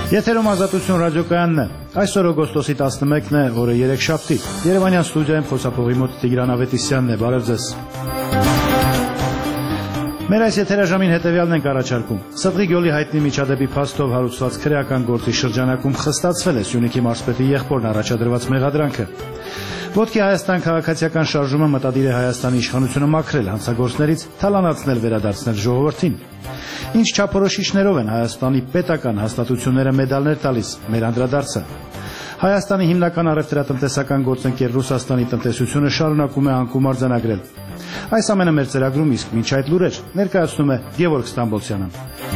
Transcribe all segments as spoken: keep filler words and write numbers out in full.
Եթերում Ազատություն ռադիոկայանն է։ Այսօր օգոստոսի տասնմեկն է, օրը երեքշաբթի։ Երևանյան ստուդիայում խոսափողի մոտ Տիգրան Ավետիսյանն է, բարև ձեզ։ Մեր այս եթերաժամին հետևյալն ենք առաջարկում։ Սեղանի գյուղի հայտնի միջադեպի փաստով հարուցված քրեական գործի շրջանակում խստացվել է Սյունիքի մարզպետի եղբորն առաջադրված մեղադրանքը։ Ոտքի Հայաստան քաղաքացիական շարժումը մտադիր է Հայաստանի իշխանությունը մաքրել հանցագործներից, թալանացնել վերադարձնել ժողովրդին։ Ինչ չափորոշիչներով են Հայաստանի պետական հաստատությունները մեդալներ տալիս, մեր անդրադարձը։ Հայաստանի հիմնական առևտրատնտեսական գործընկեր Ռուսաստանի տնտեսությունը շարունակում է անկում արձանագրել։ Այս ամենը մեր ծրագրում իսկ մինչ այդ լուրեր ներկայացնում է Գևորգ Ստամբոլցյանը։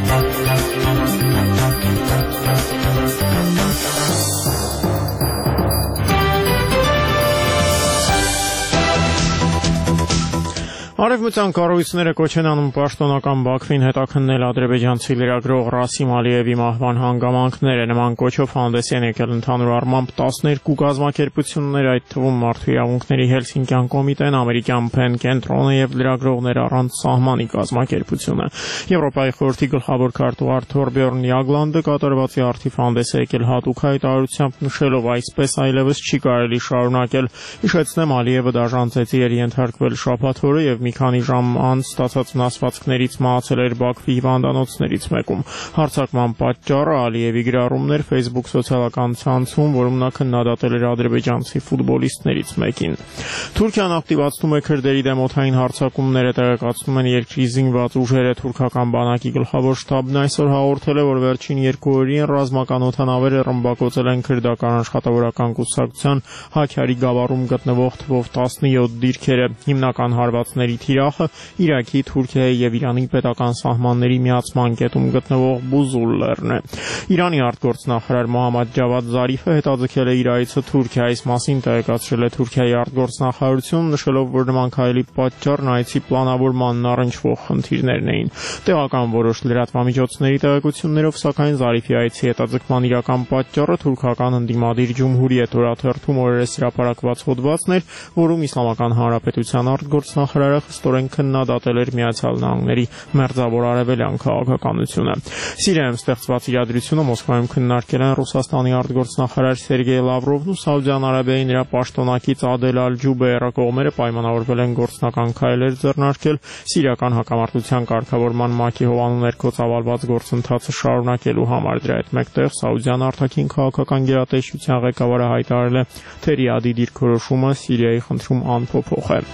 Արևմտյան կառույցները կոչ են անում պաշտոնական Բաքվին հետաքննել ադրբեջանցի լրագրող Ռասիմ Ալիևի մահվան հանգամանքները։ Նման կոչով հանդես են եկել ընդհանուր առմամբ տասներկու կազմակերպություններ, այդ թվում Մարդու իրավունքների Հելսինկյան կոմիտեն, ամերիկյան Փեն կենտրոնը եւ լրագրողներ առանց սահմանի կազմակերպությունը։ Եվրոպայի խորհրդի գլխավոր քարտուղար Թորբյորն Յագլանդը կատարվածի առթիվ հանդես է եկել հատուկ հայտարարությամբ, նշելով այսպես այլևս չի կարելի շարունակել։ Հիշեցնեմ, Ալիևը դաժան ծեծի էր ենթարկվել շաբաթ օրը եւ մի քանի ժամ անց ստացած վնասվածքներից մահացել էր Բաքվի հիվանդանոցներից մեկում։ Հարձակման պատճառը Ալիևի գրառումներ Facebook սոցիալական ցանցում, որում նա քննադատել էր ադրբեջանցի ֆուտբոլիստներից մեկին։ Թուրքիան ակտիվացնում է քրդերի դեմ օդային հարձակումները, տեղեկացնում են երկրի զինված ուժերը։ Թուրքական բանակի գլխավոր շտաբն այսօր հաղորդել է, որ վերջին երկու օրին ռազմական օդանավերը ռմբակոծել են քրդական աշխատավորական կուսակցության Հաքյարի գավառում գտնվող թվով տասնյոթ դիրքերը։ Հիմնական հարվածների թիրախը Իրաքի, Թուրքիայի եւ Իրանի պետական սահմանների միացման կետում գտնվող Բուզուլ լեռն է։ Իրանի արտգործնախարար Մոհամմադ Ջավադ Զարիֆը հետաձգել է իր այցը Թուրքիա, այս մասին տեղեկացրել է Թուրքիայի արտգործնախարարությունը, նշելով, որ նման քայլի պատճառն այցի պլանավորմանն առնչվող խնդիրներն էին։ Տեղական որոշ լրատվամիջոցների տեղեկություններով, սակայն Զարիֆի այցի հետաձգման իրական պատճառը թուրքական ընդդիմադիր Ջումհուրիետ օրաթերթում օրերս հրապարակված հոդվածն էր, որում Իսլամական Հանրապետության արտգործնախարարը խստորեն քննադատել էր Միացյալ Նահանգների մերձավոր արևելյան քաղաքականությունը։ Սիրիայում ստեղծված իրադրությունը Մոսկվայում քննարկել են Ռուսաստանի արտգործնախարար Սերգեյ Լավրովն ու Սաուդյան Արաբիայի նրա պաշտոնակից Ադել Ալ-Ջուբեյրը կողմերը պայմանավորվել են գործնական քայլեր ձեռնարկել սիրիական հակամարտության կարգավորման ՄԱԿ-ի հովանու ներքո ծավալված գործընթացը շարունակելու համար։ Դրա հետ մեկտեղ Սաուդյան արտաքին քաղաքական գերատեսչության ղեկավարը հայտարարել է, թե Ռիադի դիրքորոշումը Սիրիայի խնդրում անփոփոխ է։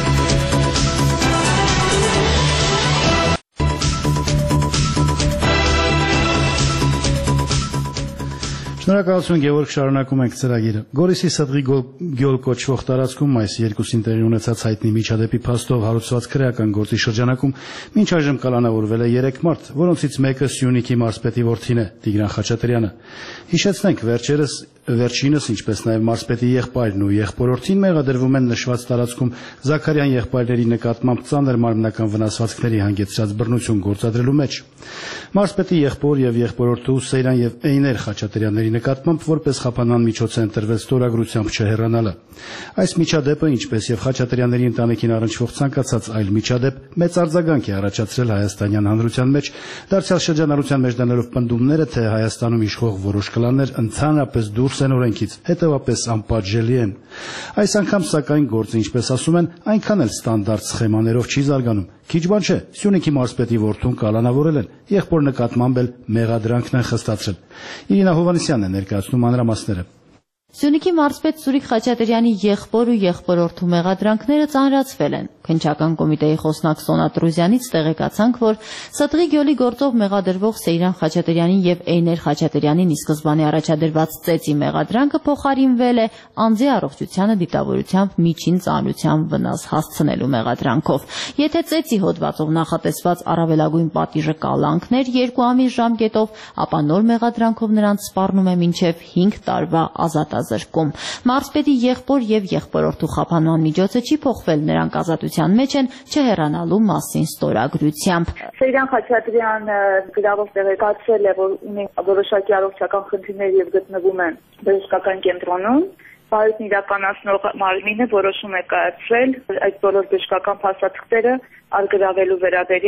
Շնորհակալություն, Գևորգ, շարունակում ենք ծրագիրը։ Գորիսի Սեղանի գյուղ կոչվող տարածքում այս երկուսին տեղի ունեցած հայտնի միջադեպի փաստով հարուցված քրեական գործի շրջանակում մինչ այժմ կալանավորվել է երեք մարդ, որոնցից մեկը Սյունիքի մարզպետի որդին է, Տիգրան Խաչատրյանը։ Հիշեցնենք, վերջերս Վերջինս, ինչպես նաև մարզպետի եղբայրն ու եղբորորդին մեղադրվում են նշված տարածքում Զաքարյան եղբայրների նկատմամբ ծանր մարմնական վնասվածքների հանգեցրած բռնություն գործադրելու մեջ։ Մարզպետի եղբոր եւ եղբորորդու Սեյրան եւ Էյներ Խաչատրյանների նկատմամբ որպես խափանման միջոց է ընտրվել ստորագրությամբ չհեռանալը։ Այս միջադեպը, ինչպես եւ Խաչատրյանների ընտանիքին առնչվող ցանկացած այլ միջադեպ, մեծ արձագանք է առաջացրել հայաստանյան հանրության մեջ, դարձյալ շրջանառության մեջ դնելով պնդումները, թե Հայաստանում իշխող որոշ կլաններ ընդհանրապես դուրս են օրենքից, հետևապես անպատժելի են։ Այս անգամ, սակայն, գործը, ինչպես ասում են, այնքան էլ ստանդարտ սխեմաներով չի զարգանում։ Քիչ բան չէ, Սյունիքի մարզպետի որդուն կալանավորել են, եղբոր նկատմամբ էլ մեղադրանքն են խստացրել։ Իրինա Հովհաննիսյանն է ներկայացնում մանրամասները։ Սյունիքի մարզպետ Սուրիկ Խաչատրյանի եղբոր ու եղբորորդու մեղադրանքները ծանրացվել են։ Քննչական կոմիտեի խոսնակ Սոնա Տրուզյանից տեղեկացանք, որ Սեղանի գյուղի գործով մեղադրվող Սեյրան Խաչատրյանին եւ Էյներ Խաչատրյանին ի սկզբանե առաջադրված ծեծի մեղադրանքը փոխարինվել է անձի առողջությանը դիտավորությամբ միջին ծանրության վնաս հասցնելու մեղադրանքով։ Եթե ծեծի հոդվածով նախատեսված առավելագույն պատիժը կալանքներ երկու ամիս ժամկետով, ապա նոր մեղադրանքով նրանց սպառնում է մինչև հինգ տարվա ազատազրկում։ Մարզպետի եղբոր եւ եղբորորդու խափանման միջոցը չի փոխվել, նրանք ազատության մեջ են չհեռանալու մասին ստորագրությամբ։ Սեյրան Խաչատրյանը գրավոր տեղեկացրել է, որ ունի որոշակի առողջական խնդիրներ եւ գտնվում է բժշկական կենտրոնում։ Պարույտն իրականացնող մարմինը որոշում է կայացրել այդ բոլոր բժշկական փաստաթղթերը արգրավելու վերաբերյալ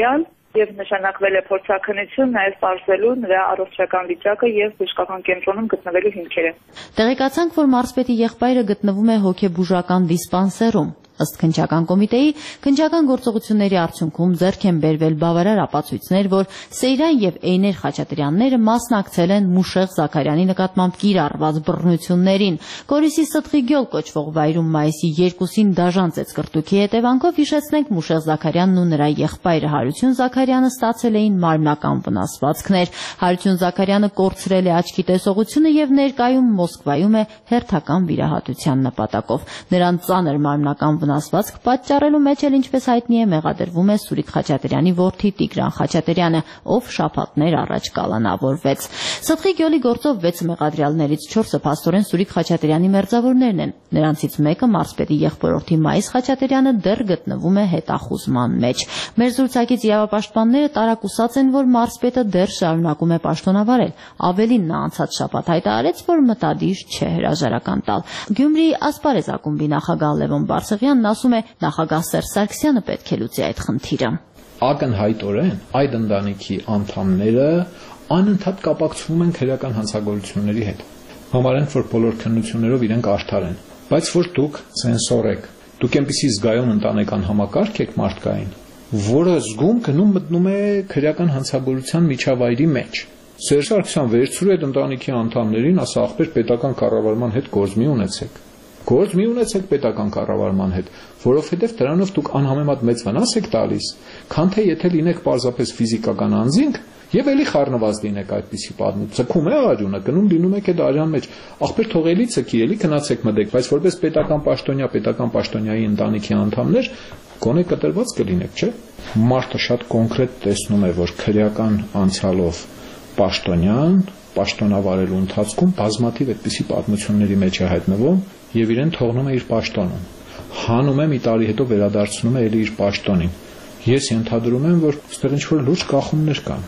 Եվ նշանակվել է փորձաքննություն նաև պարզելու նրա առողջական վիճակը եւ բժշկական կենտրոնում գտնվելու հիմքերը։ Տեղեկացանք, որ մարզպետի եղբայրը գտնվում է հոգեբուժական դիսպանսերում։ Ըստ քննչական կոմիտեի, քննչական գործողությունների արդյունքում ձեռք են բերվել բավարար ապացույցներ, որ Սեյրան եւ Էյներ Խաչատրյանները մասնակցել են Մուշեղ Զաքարյանի նկատմամբ կիրառված բռնություններին։ Գորիսի Ստղի գյուլ կոչվող վայրում մայիսի երկուսին դաժան ծեծկռտուքի հետևանքով հիշեցնենք Մուշեղ Զաքարյանն ու նրա եղբայրը Հարություն Զաքարյանը ստացել էին մարմնական վնասվածքներ։ Հարություն Զաքարյանը կորցրել է աչքի տեսողությունը եւ ներկայում Մոսկվայում է հերթական վիրահատության նպատակով։ Նրան ծանր մարմնական վնասվածք պատճառելու մեջ էլ, ինչպես հայտնի է, մեղադրվում է Սուրիկ Խաչատրյանի որդի Տիգրան Խաչատրյանը, ով շաբաթներ առաջ կալանավորվեց։ Ստղի գյուլի գործով վեց մեղադրյալներից չորսը փաստորեն Սուրիկ Խաչատրյանի մերձավորներն են։ Նրանցից մեկը մարզպետի եղբորորդի Մայիս Խաչատրյանը դեռ գտնվում է հետախուզման մեջ։ Մեր զրուցակից իրավապաշտպանները տարակուսած են, որ մարզպետը դեռ շարունակում է պաշտոնավարել։ Ավելին, նա անցած շաբաթ հայտարարեց, որ մտադիր չէ հրաժարական տալ։ Գյումրիի Ասպարեզ ակումբի նախագահ Լևոն Բարսեղյանն ասում է, նախագահ Սերժ Սարգսյանը պետք է լուծի այդ խնդիրը։ Ակնհայտորեն այդ ընտանիքի անդամները անընդհատ կապակցվում են քրեական հանցագործությունների հետ։ Համարենք, որ բոլոր քննություններով իրենք արդար են, բայց որ դուք ցենսոր եք, դուք այնպիսի զգայուն ընտանեկան համակարգ եք մարդկային, որը զգում գնում մտնում է քրեական հանցագործության միջավայրի մեջ։ Սերժ Սարգսյան վերցրու այդ ընտանիքի անդամներին, ասա ախպեր պետական կառավարման հետ գործ մի ունեցեք։ Գործ մի ունեցեք պետական կառավարման հետ, որովհետև դրանով դուք անհամեմատ մեծ վնաս եք տալիս, քան թե եթե լինեք պարզապես ֆիզիկական անձինք եւ էլի խառնված լինեք այդպիսի պատմություն։ Ցկում է արյունը, գնում լինում եք այդ արյան մեջ։ Ախպեր թող էլի ցկի, էլի գնացեք մտեք, բայց որպես պետական պաշտոնյա, պետական պաշտոնյայի ընտանիքի անդամներ գոնե կտրված կլինեք, չէ՞։ Մարդը շատ կոնկրետ տեսնում է, որ քրեական անցյալով պաշտոնյան պաշտոնավարելու ընթացքում բազմաթիվ այդպիսի պատմությունների մեջ է հայտնվում եւ իրեն թողնում է իր պաշտոնում։ Հանում է մի տարի հետո վերադարձնում է էլի իր պաշտոնին։ Ես ենթադրում եմ, որ այստեղ ինչ-որ լուրջ կախումներ կան։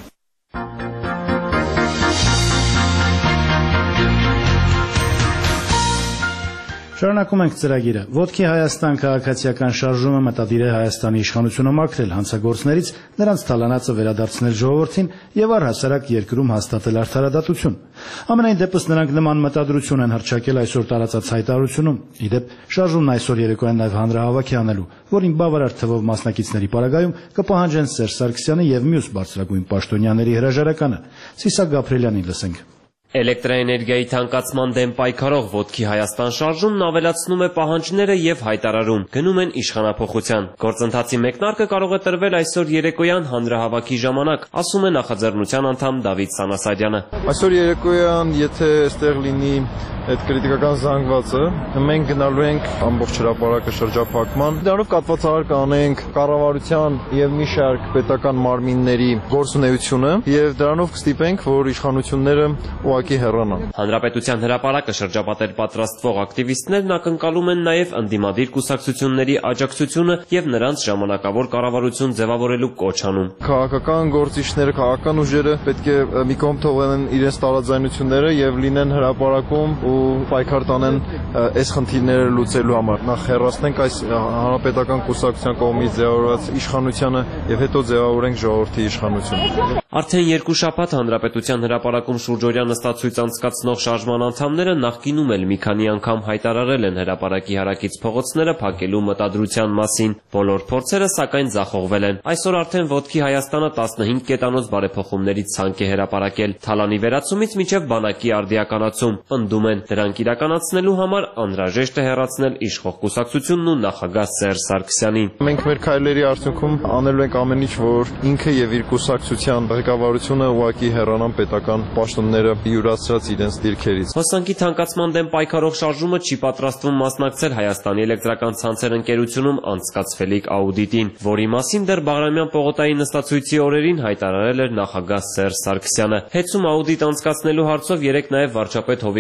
Շարունակում ենք ծրագիրը։ Ոտքի Հայաստան քաղաքացիական շարժումը մտադիր է Հայաստանի իշխանությունը մաքրել հանցագործներից, նրանց թալանածը վերադարձնել ժողովրդին եւ առհասարակ երկրում հաստատել արդարադատություն։ Ամենայն դեպս նրանք նման մտադրություն են հռչակել այսօր տարածած հայտարարությունում։ Իդեպ շարժումն այսօր երեկոյան նաեւ հանրահավաք է անելու, որին բավարար թվով մասնակիցների պարագայում կպահանջեն Սերժ Սարգսյանի եւ մյուս բարձրագույն պաշտոնյաների հրաժարականը։ Սիսակ Գաբրելյանին լսենք։ Էլեկտրաէներգիայի թանկացման դեմ պայքարող Ոտքի Հայաստան շարժումն ավելացնում է պահանջները եւ հայտարարում, գնում են իշխանափոխության։ Գործընթացի մեկնարկը կարող է տրվել այսօր երեկոյան հանրահավաքի ժամանակ, ասում է նախաձեռնության անդամ Դավիթ Սանասարյանը։ Այսօր երեկոյան, եթե այստեղ լինի այդ քրիտիկական զանգվածը, մենք գնալու ենք ամբողջ հրապարակը շրջափակման։ Դրանով կատվածահար կանենք կառավարության եւ մի շարք պետական մարմինների գործունեությունը եւ դրանով կստիպենք, որ իշխանությունները ուղղակի հեռանան։ Հանրապետության հրապարակը շրջապատել պատրաստվող ակտիվիստներն ակնկալում են նաեւ ընդդիմադիր կուսակցությունների աջակցությունը եւ նրանց ժամանակավոր կառավարություն ձևավորելու կոչ անում։ Քաղաքական գործիչները, քաղաքական ուժերը պետք է մի կողմ թողեն իրենց տարաձայնությունները եւ լինեն հրապարակում ու պայքար տանեն այս խնդիրները լուծելու համար։ Նախ հեռացնենք այս հանրապետական կուսակցության կողմից ձևավորված իշխանությունը եւ հետո ձևավորենք ժողովրդի իշխանությունը։ Արդեն երկու շաբաթ հանրապետության հրապարակում շուրջօրյա նստացույց անցկացնող շարժման անդամները նախկինում էլ մի քանի անգամ հայտարարել են հրապարակի հարակից փողոցները փակելու մտադրության մասին։ Բոլոր փորձերը սակայն ձախողվել են։ Այսօր արդեն Ոտքի Հայաստանը տասնհինգ կետանոց բարեփոխումների ցանկ է հրապարակել։ Թալանի վերացումից մինչև բանակի արդիականացում։ Պնդում են, դրանք իրականացնելու համար անհրաժեշտ է հեռացնել իշխող կուսակցությունն ու նախագահ Սերժ Սարգսյանին։ Մենք մեր քայլերի արդյունքում անելու ենք ամեն ինչ, որ ինքը եւ իր կուսակցության ղեկավարությունը ուղղակի հեռանան պետական պաշտոնները յուրացրած իրենց դիրքերից։ Հոսանքի թանկացման դեմ պայքարող շարժումը չի պատրաստվում մասնակցել Հայաստանի էլեկտրական ցանցեր ընկերությունում անցկացվելիք աուդիտին, որի մասին դեռ Բաղրամյան պողոտայի նստացույցի օրերին հայտարարել էր նախագահ Սերժ Սարգսյանը։ Հեծում աուդիտ անցկացնելու հարցով երեկ նաև վարչապետ Հովիկ Աբրահամյանը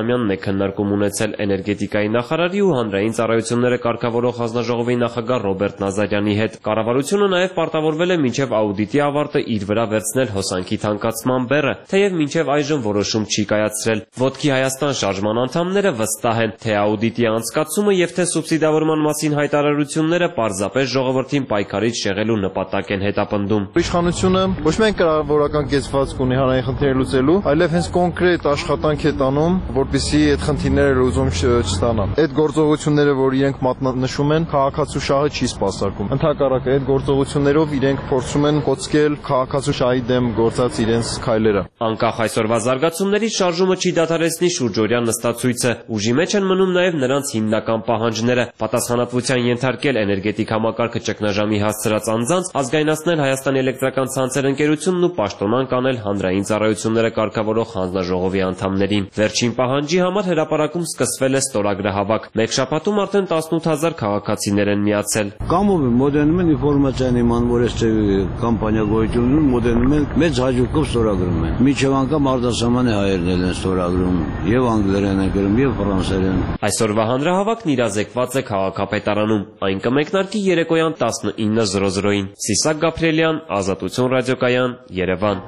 Աբրահամյանն է քննարկում ունեցել էներգետիկայի նախարարի ու հանրային ծառայությունները կարգավորող հանձնաժողովի նախագահ Ռոբերտ Նազարյանի հետ։ Կառավարությունը նաև պարտավորվել է մինչև աուդիտի ավարտը իր վրա վերցնել հոսանքի թանկացման բեռը, թեև մինչև այժմ որոշում չի կայացրել։ Ոտքի Հայաստան շարժման անդամները վստահ են, թե աուդիտի անցկացումը եւ թե սուբսիդավորման մասին հայտարարությունները պարզապես ժողովրդին պայքարից շեղելու նպատակ են հետապնդում։ Իշխանությունը ոչ միայն կառավարական կեցվածք ունի հանրային խնդիրները լուծելու, այլև հենց կոնկրետ աշխատանք է տանում, որպեսզի այդ խնդիրները լուծում չստանան։ Այդ գործողությունները, որ իրենք մատնանշում են, քաղաքացու շահը չի սպասարկում։ Ընդհակառակը այդ գործողություններով իրենք փորձում են կոծկել քաղաքացու շահի դեմ գործած իրենց քայլերը։ Անկախ այսօրվա զարգացումներից շարժումը չի դադարեցնի շուրջօրյա նստածույցը։ Ուժի մեջ են մնում նաև նրանց հիմնական պահանջները՝ պատասխանատվության ենթարկել էներգետիկ համակարգը ճգնաժամի հասցրած անձանց, ազգայնացնել Հայաստան էլեկտրական ցանցեր ընկերությունն ու պաշտոնանկ անել հանրային ծառայությունները կարգավորող հանձնաժողովի անդամներին։ Վերջին պահանջի համար հրապարակում սկսվել է ստորագրահավաք։ Մեկ շաբաթում արդեն տասնութ հազար քաղաքացիներ են միացել։ Կամով մոդերնում են ինֆորմացիան իման, որ այս կամպանիա գոյություն ունի, մոդերնում են մեծ հաջողությամբ ստորագրում են։ Միջև անգամ արտասահմանի հայերն են ստորագրում, եւ անգլերեն են գրում, եւ ֆրանսերեն։ Այսօրվա հանրահավաքն իրազեկված է քաղաքապետարանում։ Այն կմեկնարկի երեկոյան տասնինը զրո զրոին։ Սիսակ Գաբրիելյան, Ազատություն ռադիոկայան, Երևան։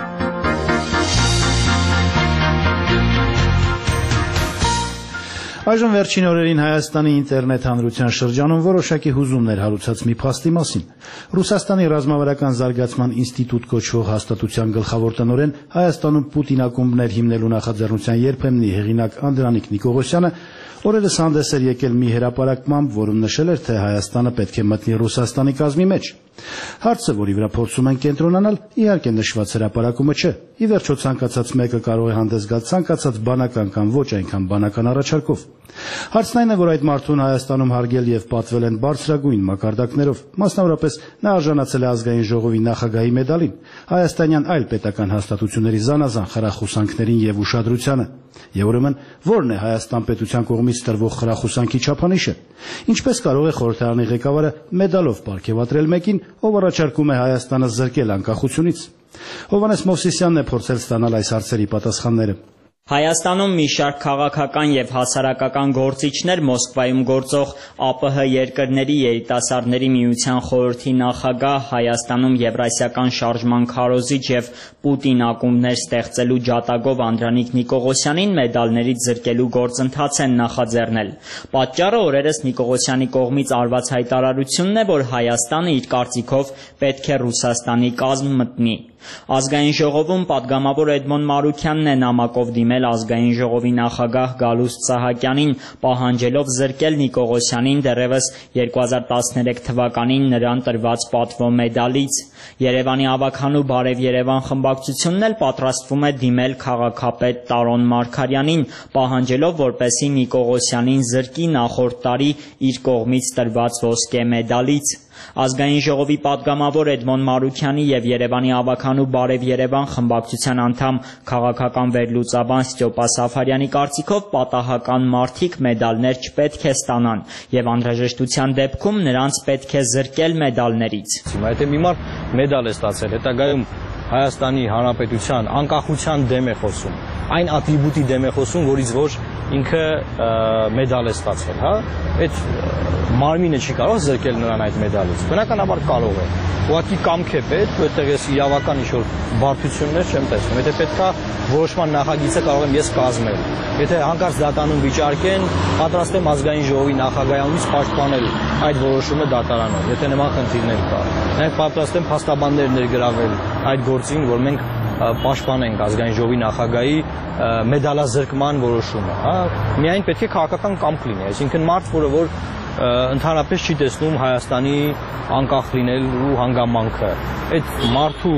Այժմ վերջին օրերին Հայաստանի ինտերնետ հանրության շրջանում որոշակի հուզումներ հարուցած մի փաստի մասին։ Ռուսաստանի ռազմավարական զարգացման ինստիտուտ կոչվող հաստատության գլխավոր տնօրեն, Հայաստանում Պուտին ակումբներ հիմնելու նախաձեռնության երբեմնի հեղինակ Անդրանիկ Նիկողոսյանը օրերս հանդես էր եկել մի հրապարակմամբ, որում նշել էր, թե Հայաստանը պետք է մտնի Ռուսաստանի կազմի մեջ։ Հարցը, որի վրա փորձում են կենտրոնանալ, իհարկե նշված հրապարակումը չէ։ Ի վերջո ցանկացած մեկը կարող է հանդես գալ ցանկացած բանական կամ ոչ այնքան բանական առաջարկով։ Հարցն այն է, որ այդ մարդուն Հայաստանում հարգել եւ պատվել են բարձրագույն մակարդակներով, մասնավորապես նա արժանացել է ազգային ժողովի նախագահի մեդալին, հայաստանյան այլ պետական հաստատությունների զանազան խրախուսանքներին եւ ուշադրությանը։ Եվ ուրեմն ո՞րն է Հայաստան պետության կողմից տրվող խրախուսանքի չափանիշը։ Ինչպես կարող է խորհրդարանի ղեկավարը մեդալով պարգևատրել մեկին, ով առաջարկում է Հայաստանը զրկել անկախությունից։ Հովհաննես Մովսիսյանն է փորձել ստանալ այս հարցերի պատասխանները։ Հայաստանում մի շարք քաղաքական եւ հասարակական գործիչներ Մոսկվայում գործող ԱՊՀ երկրների երիտասարդների միության խորհրդի նախագահ, Հայաստանում Եվրասիական շարժման քարոզիչ եւ Պուտին ակումբներ ստեղծելու ջատագով Անդրանիկ Նիկողոսյանին մեդալներից զրկելու գործընթաց են նախաձեռնել։ Պատճառը օրերս Նիկողոսյանի կողմից արված հայտարարությունն է, որ Հայաստանը իր կարծիքով պետք է Ռուսաստանի կազմ մտնի։ Ազգային ժողովում պատգամավոր Էդմոն Մարուքյանն է նամակով դիմել ազգային ժողովի նախագահ Գալուստ Սահակյանին, պահանջելով զրկել Նիկողոսյանին դեռևս երկու հազար տասներեք թվականին նրան տրված պատվո մեդալից։ Երևանի ավագանու Բարև Երևան խմբակցությունն էլ պատրաստվում է դիմել քաղաքապետ Տարոն Մարգարյանին, պահանջելով, որպեսզի Նիկողոսյանին զրկի նախորդ տարի իր կողմից տրված ոսկե մեդալից։ Ազգային ժողովի պատգամավոր Էդմոն Մարուքյանի եւ Երևանի ավագանու Բարև Երևան խմբակցության անդամ քաղաքական վերլուծաբան Ստյոպա Սաֆարյանի կարծիքով պատահական մարդիկ մեդալներ չպետք է ստանան եւ անհրաժեշտության դեպքում նրանց պետք է զրկել մեդալներից։ Եթե մի մարդ մեդալ է ստացել, հետագայում Հայաստանի Հանրապետության անկախության դեմ է խոսում, այն ատրիբուտի դեմ է խոսում, որից որ ինքը մեդալ է ստացել, հա, այդ մարմինը չի կարող զրկել նրան այդ մեդալից։ Բնականաբար կարող է։ Ուղղակի կամք է պետք, որտեղ ես իրավական ինչ-որ բարդություններ չեմ տեսնում։ Եթե պետքա որոշման նախագիծը կարող եմ ես կազմել։ Եթե հանկարծ դատանում վիճարկեն, պատրաստ եմ ազգային ժողովի նախագահանից պաշտպանել այդ որոշումը դատարանով, եթե նման խնդիրներ կա։ Նաև պատրաստ եմ փաստաբաններ ներգրավել այդ գործին, որ մենք պաշտպանենք ազգային ժողովի նախագահի մեդալազրկման որոշումը, հա։ Միայն պետք է քաղաքական կամք լինի, այսինքն մարդ, որը որ ընդհանրապես չի տեսնում Հայաստանի անկախ լինելու հանգամանքը։ Այդ մարդու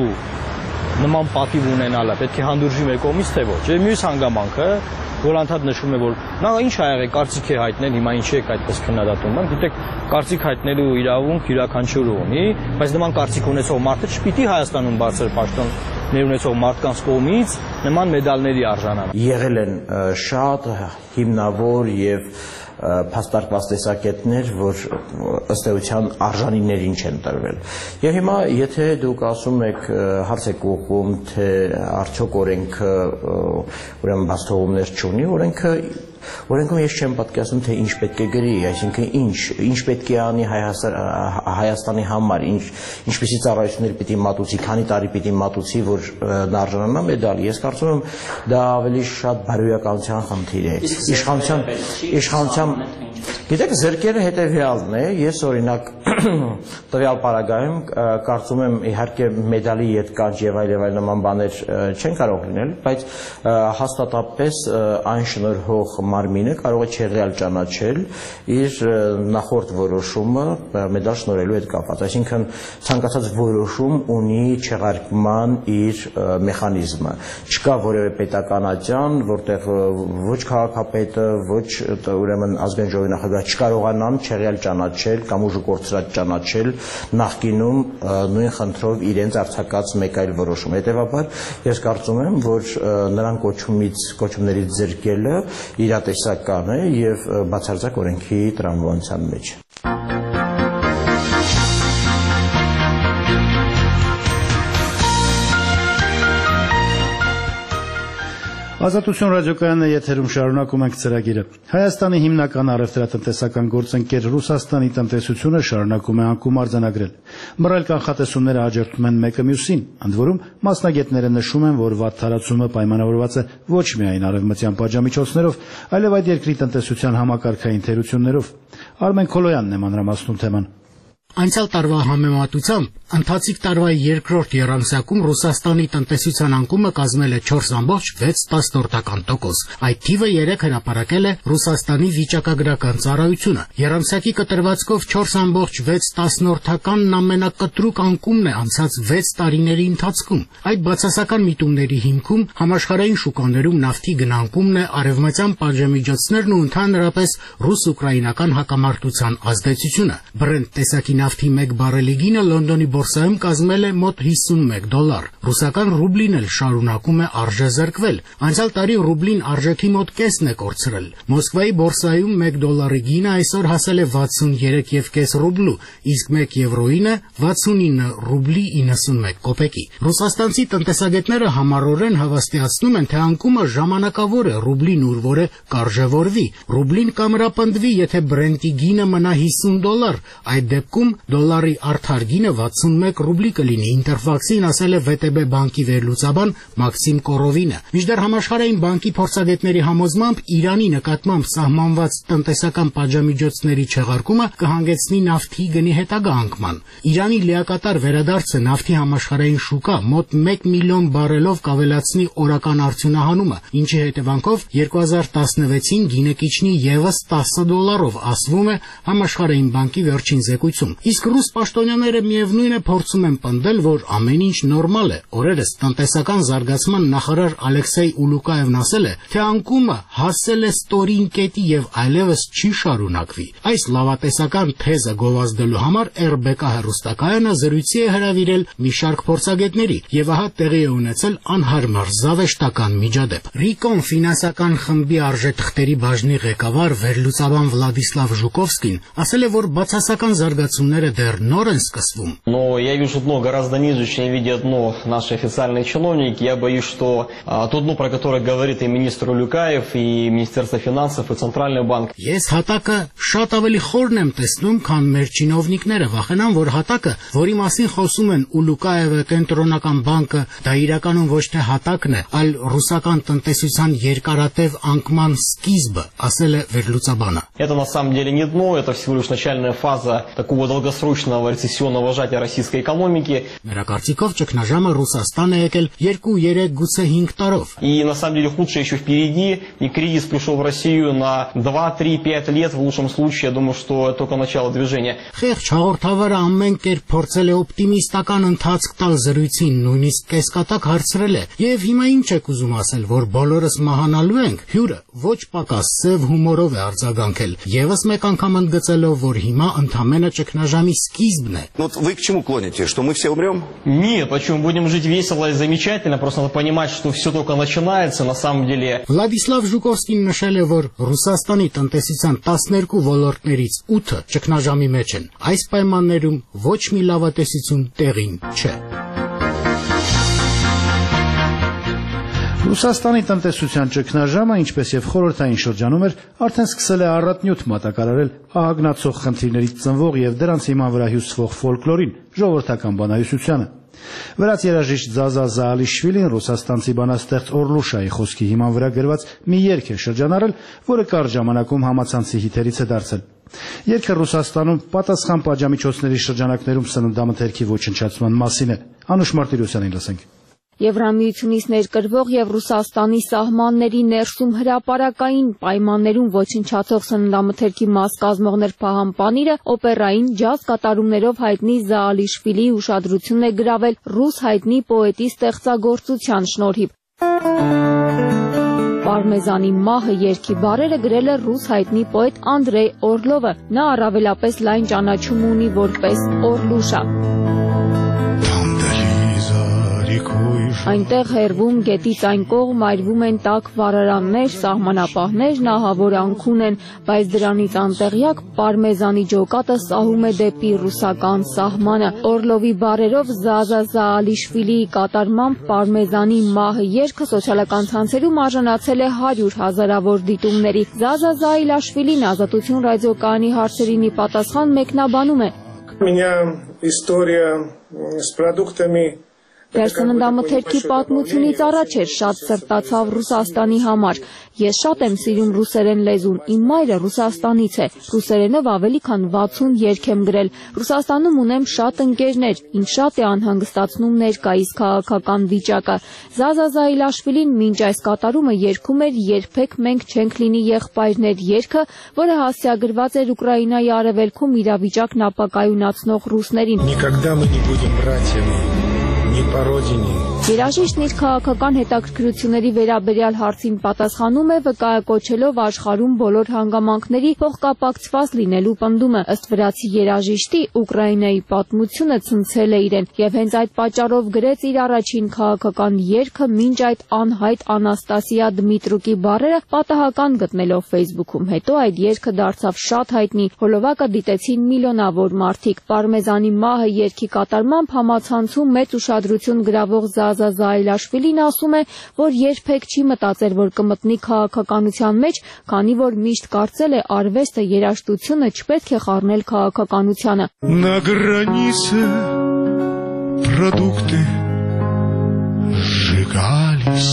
նման պատիվ ունենալը պետք է հանդուրժի մեր կողմից, թե ոչ։ Եվ մյուս հանգամանքը, որ անդադ նշում է, որ նա ինչ ա եղել, կարծիք է հայտնել, հիմա ինչի եք այդպես քննադատում։ Գիտեք, կարծիք հայտնելու իրավունք յուրաքանչյուրը ունի, բայց նման կարծիք ունեցող մարդը չպիտի Հայաստանում բարձր պաշտոններ ունեցող մարդկանց կողմից նման մեդալների արժանան։ Եղել են շատ հիմնավոր եւ փաստարկված տեսակետներ, որ ըստ էության արժանիներին չեն տրվել։ Եվ հիմա եթե դուք ասում եք հարց եք ուղղում, թե արդյոք օրենքը ուրեմն բաց թողումներ չունի, օրենքը Օրենքում ես չեմ պատկերացնում, թե ինչ պետք է գրի, այսինքն ինչ, ինչ պետք է անի Հայաստանի համար, ինչ, ինչպիսի ծառայություններ պիտի մատուցի, քանի տարի պիտի մատուցի, որ նա արժանանա մեդալի։ Ես կարծում եմ դա ավելի շատ բարոյականության խնդիր է։ Իշխանության, իշխանության, գիտեք, զրկերը հետևյալն է, ես օրինակ տվյալ պարագայում կարծում եմ իհարկե մեդալի ետկանջ եւ այլ եւ այլ նման բաներ չեն կարող լինել, բայց հաստատապես այն շնորհող մարմինը կարող է չեղյալ ճանաչել իր նախորդ որոշումը մեդալ շնորհելու հետ կապված, այսինքն ցանկացած որոշում ունի չեղարկման իր մեխանիզմը, չկա որևէ պետական ատյան, որտեղ ոչ քաղաքապետը, ոչ ուրեմն ազգային ժողովի նախագահ չկարողանան չեղյալ ճանաչել կամ ուժը կորցրած ճանաչել նախկինում նույն խնդրով իրենց արձակած մեկ այլ որոշում։ Հետևաբար ես կարծում եմ, որ նրան կոչումից կոչումներից զրկելը իրատեսական է եւ բացարձակ օրենքի տրամաբանության մեջ։ Ազատություն ռադիոկայանը եթերում շարունակում ենք ծրագիրը։ Հայաստանի հիմնական առևտրատնտեսական գործընկեր Ռուսաստանի տնտեսությունը շարունակում է անկում արձանագրել։ Մռայլ կանխատեսումները հաջորդում են մեկը մյուսին, ընդ որում մասնագետները նշում են, որ վատ թարացումը պայմանավորված է ոչ միայն արևմտյան պատժամիջոցներով, այլև այդ երկրի տնտեսության համակարգային թերություններով։ Արմեն Քոլոյանն է մանրամասնում թեման։ Անցյալ տարվա համեմատությամբ ընթացիկ տարվա երկրորդ եռամսյակում Ռուսաստանի տնտեսության անկումը կազմել է չորս ամբողջ վեց տոկոս։ Այդ թիվը երեք հրապարակել է Ռուսաստանի վիճակագրական ծառայությունը։ Եռամսյակի կտրվածքով չորս ամբողջ վեց տասնորդականն ամենակտրուկ անկումն է անցած վեց տարիների ընթացքում։ Այդ բացասական միտումների հիմքում համաշխարհային շուկաներում նավթի գնանկումն է, արևմտյան պատժամիջոցներն ու ընդհանրապես ռուս-ուկրաինական հակամարտության ազդեցությունը։ Բրենտ տեսակի նավթի մեկ բարելի գինը Լոնդոնի բորսայում կազմել է մոտ հիսունմեկ դոլար։ Ռուսական ռուբլին էլ շարունակում է արժեզրկվել։ Անցյալ տարի ռուբլին արժեքի մոտ կեսն է կորցրել։ Մոսկվայի բորսայում մեկ դոլարի գինը այսօր հասել է վաթսուներեք եւ կես ռուբլու, իսկ մեկ եվրոինը վաթսունինը ռուբլի իննսունմեկ կոպեկի։ Ռուսաստանցի տնտեսագետները համառորեն հավաստիացնում են, թե անկումը ժամանակավոր է, ռուբլին ուրվոր է կարժևորվի։ Ռուբլին կամրապնդվի, եթե Բրենտի գինը մնա հիսուն դոլար, այդ դեպքում դոլարի արդար գինը վաթսունմեկ ռուբլի կլինի, Ինտերֆաքսին ասել է վե տե բե բանկի վերլուծաբան Մաքսիմ Կորովինը։ Մինչդեռ համաշխարհային բանկի փորձագետների համոզմամբ Իրանի նկատմամբ սահմանված տնտեսական պատժամիջոցների չեղարկումը կհանգեցնի նավթի գնի հետագա անկման։ Իրանի լիակատար վերադարձը նավթի համաշխարհային շուկա մոտ մեկ միլիոն բարելով կավելացնի օրական արդյունահանումը, ինչի հետևանքով երկու հազար տասնվեցին գինը կիջնի ևս տասը դոլարով, ասվում է համաշխարհային բանկի վերջին զեկույցում։ Իսկ ռուս պաշտոնյաները միևնույն է փորձում են պնդել, որ ամեն ինչ նորմալ է։ Օրերս տնտեսական զարգացման նախարար Ալեքսեյ Ուլուկաևն ասել է, թե անկումը հասել է ստորին կետի եւ այլևս չի շարունակվի։ Այս լավատեսական թեզը գովազդելու համար եր բե կա հեռուստակայանը զրույցի է հրավիրել մի շարք փորձագետների եւ ահա տեղի է ունեցել անհարմար զավեշտական միջադեպ։ Ռիկոն ֆինանսական խմբի արժեթղթերի բաժնի ղեկավար վերլուծաբան Վլադիսլավ Ժուկովսկին ասել է, որ բացասական զարգացումները դեռ նոր են սկսվում։ Но я вижу дно гораздо ниже, чем видят дно наши официальные чиновники. Я боюсь, что а, то дно, про которое говорит и министр Улюкаев, и Министерство финансов, и Центральный банк. Ես հատակը շատ ավելի խորն եմ տեսնում, քան մեր чиновникները, վախենամ, որ հատակը, որի մասին խոսում են Ուլուկաևը, Կենտրոնական բանկը, դա իրականում ոչ թե հատակն է, այլ ռուսական տնտեսության երկարատև անկման սկիզբը, ասել է վերլուծաբանը։ Это на самом деле не дно, это всего лишь начальная фаза такого долгосрочного рецессионного сжатия российской экономики. Նրա կարծիքով ճգնաժամը Ռուսաստան է եկել երկու, երեք, գուցե հինգ տարով։ И на самом деле худшее еще впереди, и кризис пришел в Россию на два, три, пять лет, в лучшем случае, я думаю, что это только начало движения. Խեղճ հաղորդավարը ամեն կերպ փորձել է օպտիմիստական ընթացք տալ զրույցին, նույնիսկ կեսկատակ հարցրել է։ Եվ հիմա ինչ եք ուզում ասել, որ բոլորս մահանալու ենք։ Հյուրը, ոչ պակաս սև հումորով է արձագանքել, եւս մեկ անգամ ընդգծելով, որ հիմա ընդամենը ճգնաժամի սկիզբն է։ Ну вы к чему клоните, что мы все умрем? Нет, почему будем жить весело и замечательно, просто надо понимать, что все только начинается на самом деле. Վլադիսլավ Ժուկովսկին նշել է, որ Ռուսաստանի տնտեսության տասներկու ոլորտներից ութը ճգնաժամի մեջ են։ Այս պայմաններում ոչ մի լավատեսություն տեղին չէ։ Ռուսաստանի տնտեսության ճգնաժամը, ինչպես եւ խորհրդային շրջանում էր, արդեն սկսել է առատնյութ մատակարարել ահագնացող խնդիրներից ծնվող եւ դրանց հիման վրա հյուսվող ֆոլկլորին, ժողովրդական բանահյուսությանը։ Վրաց երաժիշտ Զազա Զաալիշվիլին ռուսաստանցի բանաստեղծ Օրլուշայի խոսքի հիման վրա գրված մի երգ է շրջանառել, որը կարճ ժամանակում համացանցի հիթերից է դարձել։ Երգը Ռուսաստանում պատասխան պատժամիջոցների շրջանակներում սննդամթերքի ոչնչացման մասին է։ Անուշ Մարտիրոսյանին լսենք։ Եվրամիությունից ներկրվող եւ Ռուսաստանի սահմանների ներսում հրապարակային պայմաններում ոչնչացող սննդամթերքի մաս կազմողներ Փահամպանիրը օպերային ջազ կատարումներով հայտնի Զաալիշվիլիի ուշադրությունն է գրավել ռուս հայտնի պոետի ստեղծագործության շնորհիվ։ Պարմեզանի մահը երգի բառերը գրել է ռուս հայտնի պոետ Անդրեյ Օրլովը։ Նա առավելապես լայն ճանաչում ունի որպես Օրլուշա։ Այնտեղ հերվում գետից այն կողմ այրվում են տաք վարարաններ, սահմանապահներն ահավոր անքուն են, բայց դրանից անտեղյակ Պարմեզանի ջոկատը սահում է դեպի ռուսական սահմանը։ Օրլովի բառերով Զազա Զաալիշվիլիի կատարմամբ Պարմեզանի մահը երգը սոցիալական ցանցերում արժանացել է հարյուր հազարավոր դիտումների։ Զազա Զաալիշվիլին Ազատություն ռադիոկայանի հարցերին ի պատասխան մեկնաբանում է. Меня история с продуктами Դեր սննդամթերքի պատմությունից առաջ էր շատ սրտացավ Ռուսաստանի համար։ Ես շատ եմ սիրում ռուսերեն լեզուն, իմ մայրը Ռուսաստանից է, ռուսերենով ավելի քան վաթսուն երգ եմ գրել։ Ռուսաստանում ունեմ շատ ընկերներ, ինձ շատ է անհանգստացնում ներկայիս քաղաքական վիճակը։ Զազա Զաալիշվիլին մինչ այս կատարումը երգում էր «Երբեք մենք չենք լինի եղբայրներ» երգը, որը հասցեագրված էր Ուկրաինայի արևելքում իրավիճակն ապակայունացնող ռուսներին։ Никогда мы не будем братьями. Երաժիշտն իր քաղաքական հետաքրքրությունների վերաբերյալ հարցին պատասխանում է վկայակոչելով աշխարհում բոլոր հանգամանքների փոխկապակցված լինելու պնդումը։ Ըստ վրացի երաժիշտի Ուկրաինայի պատմությունը ցնցել է իրեն եւ հենց այդ պատճառով գրեց իր առաջին քաղաքական երգը մինչ այդ անհայտ Անաստասիա Դմիտրուկի բառերը պատահական գտնելով Facebook-ում։ Հետո այդ երգը դարձավ շատ հայտնի, հոլովակը դիտեցին միլիոնավոր մարդիկ։ Պարմեզանի մահը երգի կատարմամբ համացանցում մեծ ուշադրություն գրավող Զազա Զաալիշվիլին ասում է, որ երբեք չի մտածել, որ կմտնի քաղաքականության մեջ, քանի որ միշտ կարծել է արվեստը, երաժշտությունը չպետք է խառնել քաղաքականությանը։ На границе продукты сжигались.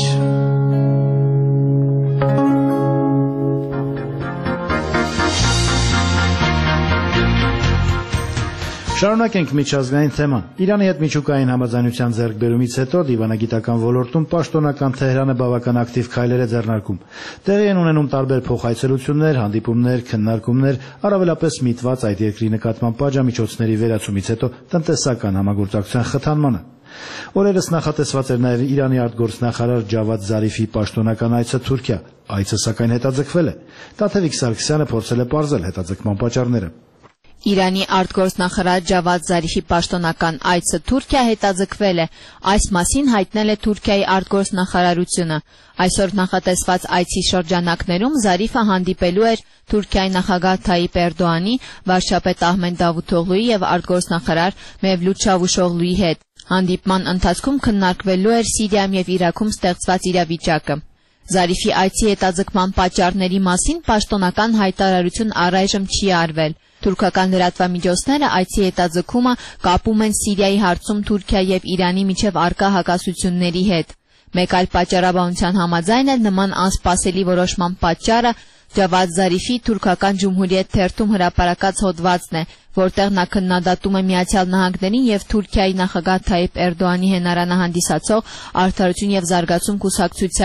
Շարունակենք միջազգային թեման։ Իրանի հետ միջուկային համաձայնության ձեռքբերումից հետո դիվանագիտական ոլորտում պաշտոնական Թեհրանը բավական ակտիվ քայլեր է ձեռնարկում։ Տեղի են ունենում տարբեր փոխայցելություններ, հանդիպումներ, քննարկումներ, առավելապես միտված այդ երկրի նկատմամբ պատժամիջոցների վերացումից հետո տնտեսական համագործակցության խթանմանը։ Օրերս նախատեսված էր նաև Իրանի արտգործնախարար Ջավադ Զարիֆի պաշտոնական այցը Թուրքիա։ Այցը սակայն հետաձգվել է։ Տաթևիկ Սարգսյանը փորձել է պարզել հետաձգման պատճառները։ Իրանի արտգործնախարար Ջավադ Զարիֆի պաշտոնական այցը Թուրքիա հետաձգվել է։ Այս մասին հայտնել է Թուրքիայի արտգործնախարարությունը։ Այսօր նախատեսված այցի շրջանակներում Զարիֆը հանդիպելու էր Թուրքիայի նախագահ Թայիպ Էրդողանի, վարչապետ Ահմեդ Դավութօղլուի եւ արտգործնախարար Մևլութ Չավուշօղլուի հետ։ Հանդիպման ընթացքում քննարկվելու էր Սիրիայում եւ Իրաքում ստեղծված իրավիճակը։ Զարիֆի այցի հետաձգման պատճառների մասին պաշտոնական հայտարարություն առայժմ չի արվել։ Թուրքական լրատվամիջոցները այցի հետաձգումը կապում են Սիրիայի հարցում Թուրքիա եւ Իրանի միջև առկա հակասությունների հետ։ Մեկ այլ պատճառաբանության համաձայն էլ նման անսպասելի որոշման պատճառը Ջավադ Զարիֆի թուրքական Ջումհուրիետ թերթում հրապարակած հոդվածն է, որտեղ նա քննադատում է Միացյալ Նահանգներին եւ Թուրքիայի նախագահ Թայիպ Էրդողանի հենարանը հանդիսացող Արդարություն եւ զարգացում կուսակցությանը։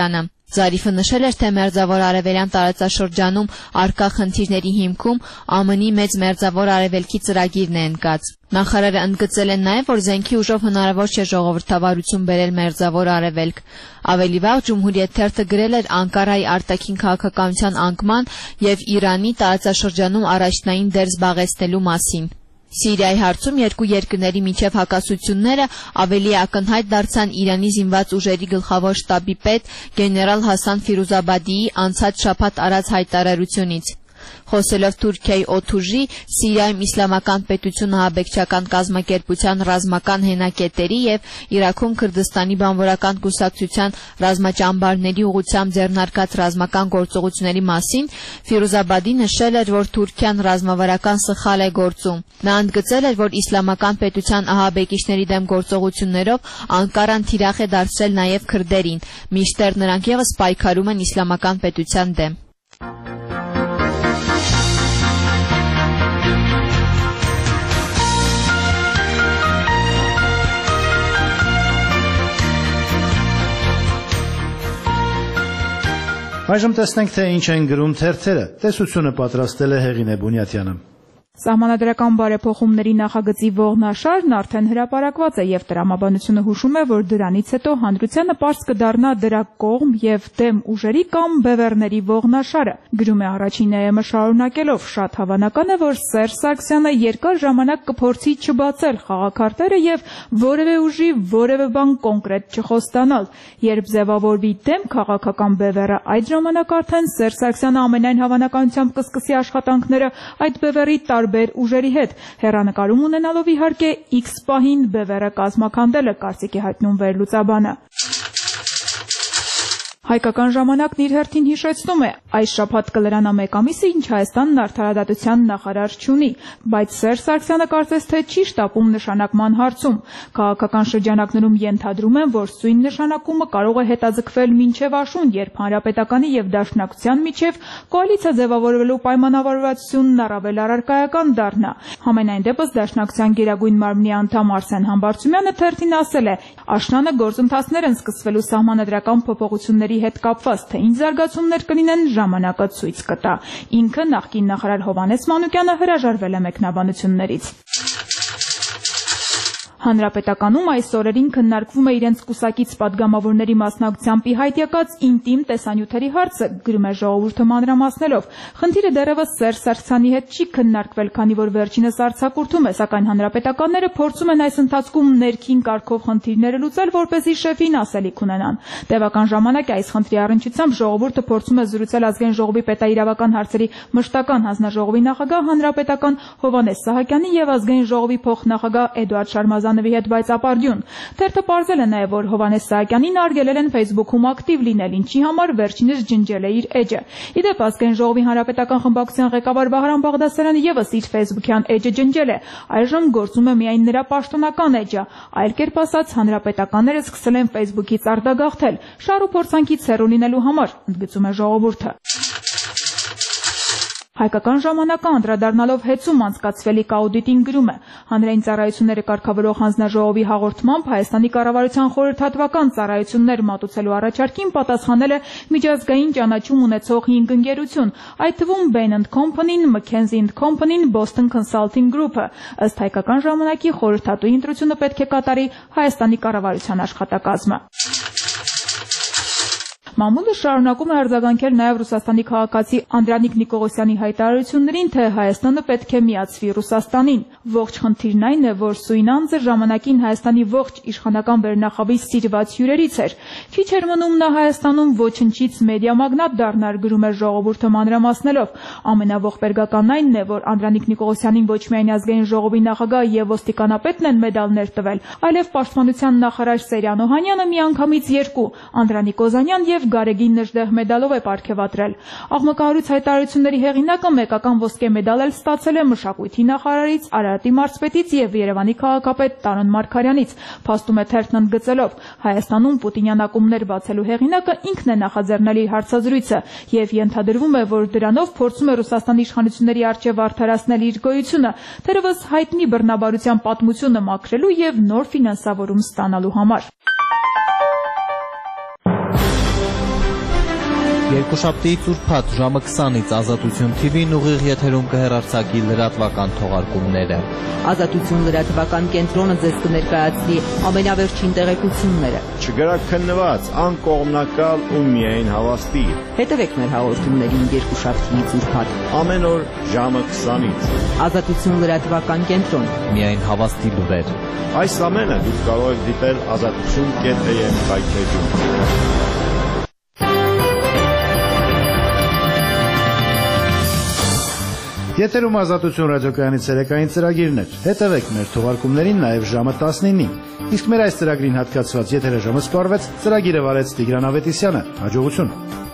Զարիֆը նշել էր, թե Մերձավոր Արևելյան տարածաշրջանում առկա խնդիրների հիմքում ԱՄՆ-ի մեծ Մերձավոր Արևելքի ծրագիրն է ընկած։ Նախարարը ընդգծել է նաև, որ զենքի ուժով հնարավոր չէ ժողովրդավարություն բերել Մերձավոր Արևելք։ Ավելի վաղ Ջումհուրիեթ թերթը գրել էր Անկարայի արտաքին քաղաքականության անկման և Իրանի տարածաշրջանում առաջնային դեր զբաղեցնելու մասին։ Սիրիայի հարցում երկու երկրների միջև հակասությունները ավելի ակնհայտ դարձան Իրանի զինված ուժերի գլխավոր շտաբի պետ գեներալ Հասան Ֆիրուզաբադիի անցած շաբաթ արած հայտարարությունից։ Խոսելով Թուրքիայի օդուժի, Սիրիայում Իսլամական պետությունը ահաբեկչական կազմակերպության ռազմական հենակետերի և Իրաքում Քրդստանի բանվորական կուսակցության ռազմաճամբարների ուղղությամբ ձեռնարկած ռազմական գործողությունների մասին, Ֆիրուզաբադի նշել էր, որ Թուրքիան ռազմավարական սխալ է գործում։ Նա ընդգծել էր, որ Իսլամական պետության ահաբեկիչների դեմ գործողություններով Անկարան թիրախ է դարձրել նաև քրդերին, մինչդեռ նրանք ևս պայքարում են Իսլամական պետության դեմ։ Այժմ տեսնենք, թե ինչ են գրում թերթերը։ Տեսությունը պատրաստել է Հեղինե Բունյաթյանը։ Սահմանադրական բարեփոխումների նախագծի ողնաշարն արդեն հրապարակված է և տրամաբանությունը հուշում է, որ դրանից հետո հանրությանը պարզ կդառնա դրա կողմ և դեմ ուժերի կամ բևեռների ողնաշարը։ Գրում է Առաջին է եմ-ը շարունակելով, շատ հավանական է, որ Սերժ Սարգսյանը երկար ժամանակ կփորձի չբացել խաղաքարտերը և որևէ ուժի որևէ բան կոնկրետ չխոստանալ։ Երբ ձևավորվի դեմ քաղաքական բևեռը, այդ ժամանակ արդեն Սերժ Սարգսյանը ամենայն հավանականությամբ կսկսի աշխատանքները այդ բևեռի տարբեր ուժերի հետ, հեռանկարում ունենալով իհարկե X պահին բևեռը կազմաքանդելը, կարծիք է հայտնում վերլուծաբանը։ Հայկական ժամանակն իր հերթին հիշեցնում է, այս շաբաթ կլրանա մեկ ամիսը, ինչ Հայաստանն արդարադատության նախարար չունի, բայց Սերժ Սարգսյանը կարծես թե չի շտապում նշանակման հարցում։ Քաղաքական շրջանակներում ենթադրում են, որ սույն նշանակումը կարող է հետաձգվել մինչև աշուն, երբ Հանրապետականի և Դաշնակցության միջև կոալիցիա ձևավորվելու պայմանավորվածությունն առավել առարկայական դառնա։ Համենայն դեպս Դաշնակցության Գերագույն մարմնի անդամ Արսեն Համբարձումյանը թերթին ասել է. «Աշնանը գործընթացներ են սկսվելու սահմանադրական փոփոխությունների հետ կապված, թե ինչ զարգացումներ կլինեն, ժամանակը ցույց կտա»։ Ինքը նախկին նախարար Հովհաննես Մանուկյանը հրաժարվել է մեկնաբանություններից։ Հանրապետականում այս օրերին քննարկվում է իրենց կուսակից պատգամավորների մասնակցությամբ ի հայտ եկած ինտիմ տեսանյութերի հարցը, գրում է Ժողովուրդը մանրամասնելով։ Խնդիրը դեռևս Սերժ Սարգսյանի հետ չի քննարկվել, քանի որ վերջինս արձակուրդում է, սակայն հանրապետականները փորձում են այս ընթացքում ներքին կարգով խնդիրները լուծել, որպեսզի շեֆին ասելիք ունենան։ Տևական ժամանակ այս խնդրի առնչությամբ Ժողովուրդը փորձում է զրուցել Ազգային ժողովի պետաիրավական հարցերի մշտական հանձնաժողովի նախագահ հանրապետական Հովհաննես Սահակյանի և Ազգային ժողովի փոխնախագահ Էդուարդ Շարմազանովի հետ, բայց ապարդյուն։ Թերթը պարզել է նաև, որ Հովհաննես Սահակյանին արգելել են Facebook-ում ակտիվ լինել, ինչի համար վերջինս ջնջել է իր էջը։ Ի դեպ, Ազգային ժողովի հանրապետական խմբակցության ղեկավար Վահրամ Բաղդասարյանը ևս իր Facebook-յան էջը ջնջել է։ Այժմ գործում է միայն նրա պաշտոնական էջը։ Այլ կերպ ասած, հանրապետականները սկսել են Facebook-ից արտագաղթել, շահ ու փորձանքից հեռու լինելու համար, ընդգծում է Ժողովուրդը։ Հայկական ժամանակը անդրադառնալով հեծում անցկացվելիք աուդիտին գրում է. հանրային ծառայությունները կարգավորող հանձնաժողովի հաղորդմամբ Հայաստանի կառավարության խորհրդատվական ծառայություններ մատուցելու առաջարկին պատասխանել է միջազգային ճանաչում ունեցող հինգ ընկերություն, այդ թվում Bain and Company-ն, McKinsey and Company-ն, Boston Consulting Group-ը։ Ըստ հայկական ժամանակի խորհրդատուի ընտրությունը պետք է կատարի Հայաստանի կառավարության աշխատակազմը։ Մամուլը շարունակում է արձագանքել նաև Ռուսաստանի քաղաքացի Անդրանիկ Նիկողոսյանի հայտարարություններին, թե Հայաստանը պետք է միացվի Ռուսաստանին։ Ողջ խնդիրն այն է, որ սույն անձը ժամանակին Հայաստանի ողջ իշխանական վերնախավի սիրված հյուրերից էր։ Քիչ էր մնում նա Հայաստանում ոչնչից մեդիա մագնատ դառնար, գրում է Ժողովուրդը մանրամասնելով։ Ամենաողբերգականն այնն է, որ Անդրանիկ Նիկողոսյանին ոչ միայն Ազգային ժողովի նախագահ եւ ոստիկանապետն են մեդալներ տվել, այլև Պաշտպանության նախարար Սերյան Օհանյանը միանգամից երկու՝ Անդրանիկ Օզանյան եւ Գարեգին Նժդեհ մեդալով է պարգևատրել։ Աղմկահարույց հայտարարությունների հեղինակը մեկական ոսկե մեդալ էլ ստացել է մշակույթի նախարարից, Արարատի մարզպետից եւ Երևանի քաղաքապետ Տարոն Մարգարյանից։ Փաստում է թերթն ընդգծելով. Հայաստանում պուտինյան ակումբներ բացելու հեղինակը ինքն է նախաձեռնել իր հարցազրույցը եւ ենթադրվում է, որ դրանով փորձում է Ռուսաստանի իշխանությունների առջեւ արդարացնել իր գոյությունը, թերևս հայտնի բռնաբարության պատմությունը մաքրելու եւ նոր ֆինանսավորում ստանալու համար։ Երկուշաբթի ծուրփաթ ժամը քսանից Ազատություն Թի Վին ուղիղ եթերում կհեռարձակի լրատվական թողարկումները։ Ազատություն լրատվական կենտրոնը ձեզ կներկայացնի ամենավերջին տեղեկությունները։ Չգրաքննված, անկողմնակալ ու միայն հավաստի։ Հետևեք մեր հաղորդումներին երկուշաբթի ծուրփաթ ամեն օր ժամը քսանից։ Ազատություն լրատվական կենտրոն։ Միայն հավաստի լուրեր։ Այս ամենը դուք կարող եք դիտել ազատություն կետ է եմ հայթեջում։ Եթերում Ազատություն ռադիոկայանից երեկային ծրագիրն էր։ Հետևեք մեր թողարկումներին նաև ժամը տասնինին։ Իսկ մեր այս ծրագրին հատկացված եթերը ժամը սպառվեց, ծրագիրը վարեց Տիգրան Ավետիսյանը։ Հաջողություն։